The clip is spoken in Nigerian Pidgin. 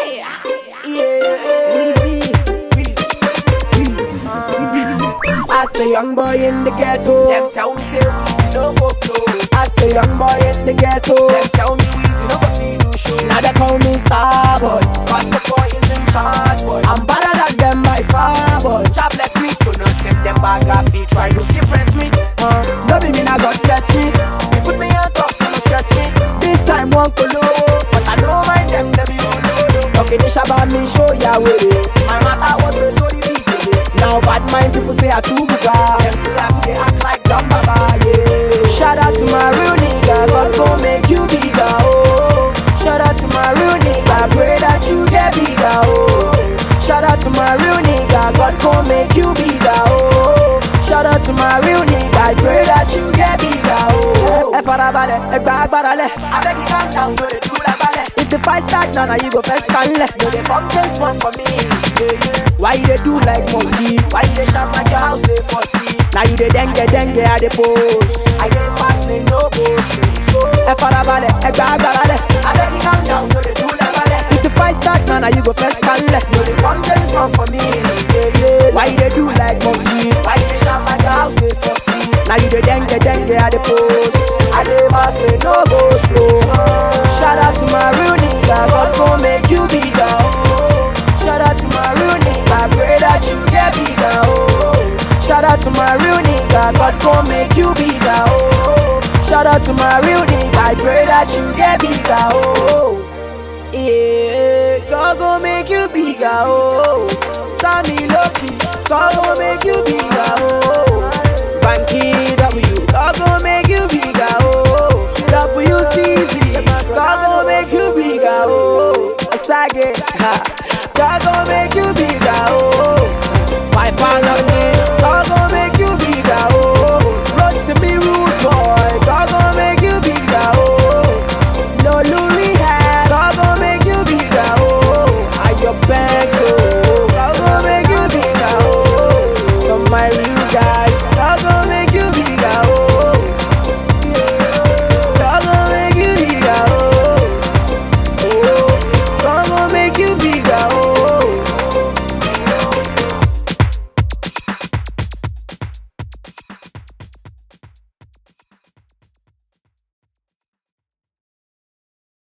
As a young boy in the ghetto, Them tell me say Weezy no go blow. as a young boy in the ghetto, Them tell me Weezy no go feel do show. now they call me star boy. Cause the boy is in charge, boy. I'm better than them by far boy. God bless me, so not them bag of feet try to impress me. No be me now God bless me. They put me on top, so no stress me. This time one colo, But I don't mind them be on low. okay they shabba me show ya way. My matter what they so the big. Now bad mind people say I too buga. Them say I they act like dumb baba, yeah. Shout out to my real nigga, God gon' make you bigger, oh. Shout out to my real nigga, pray that you get bigger, oh. Shout out to my real nigga, God gon' make you bigger, oh. Shout out to my real nigga, pray that you get bigger, oh. Farabalẹ̀, ẹgbà agbáralẹ̀. I beg you calm down, no they do like ballet. If the fight start now, you go first and left. No they come just one for me, yeah, yeah. Why you dey do like monkey? Why you dey shout like your house they for see? Now you dey dengue at the post. I dey fast, they no bullshit. Farabalẹ̀, ẹgbà agbáralẹ̀. I beg you calm down, no they do like ballet. If the fight start now, you go first and left. No they come just one for me, yeah, yeah. Why you dey do like monkey? Why you dey shout like your house they for see? Now you dey dengue at the post. I dey fast, they no go slow. Shout out to my real nigga, God gon' make you bigger, oh. Shout out to my real nigga, pray that you get bigger, oh. Shout out to my real nigga, God gon' make you bigger, oh. Shout out to my real nigga, pray that you get bigger, oh. Yeah, God gon' make you bigger, oh. Sammy Loki, God gon' make you bigger, oh. Banky W, God gon' make you bigger, oh. WCZ, God gon' make you bigger, oh. Sage, ha. God gon'